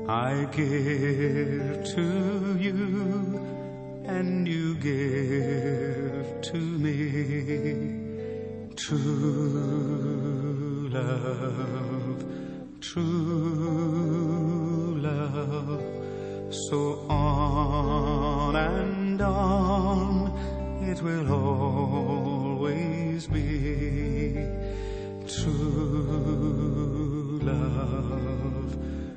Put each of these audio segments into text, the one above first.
I give to you, and you give to me. True love, true love. So on and on it will always be. True love,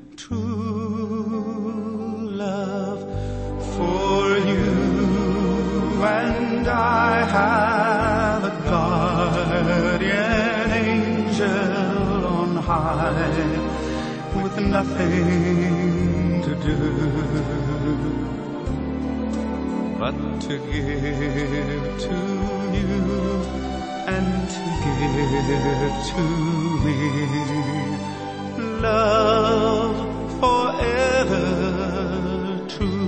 true love. For you and I have a guardian angel on high, with nothing to do but to give to you and to give to me. Love forever true.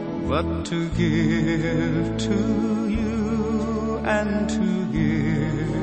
To give to you and to give